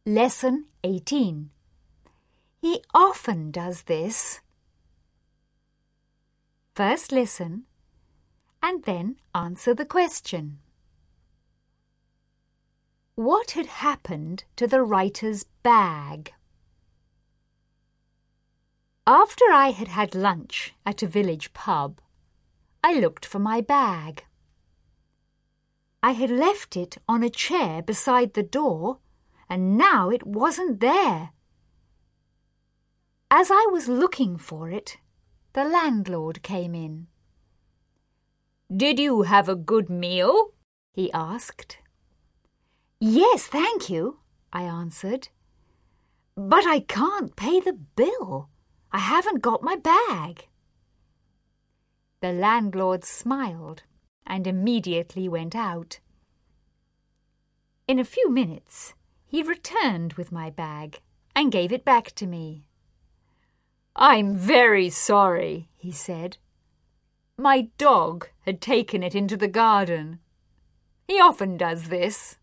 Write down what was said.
Lesson 18. He often does this. First listen and then answer the question. What had happened to the writer's bag? After I had had lunch at a village pub, I looked for my bag. I had left it on a chair beside the door, and now it wasn't there. As I was looking for it, the landlord came in. "Did you have a good meal?" he asked. "Yes, thank you," I answered. "But I can't pay the bill. I haven't got my bag." The landlord smiled and immediately went out. In a few minutes, he returned with my bag and gave it back to me. "I'm very sorry," he said. "My dog had taken it into the garden. He often does this."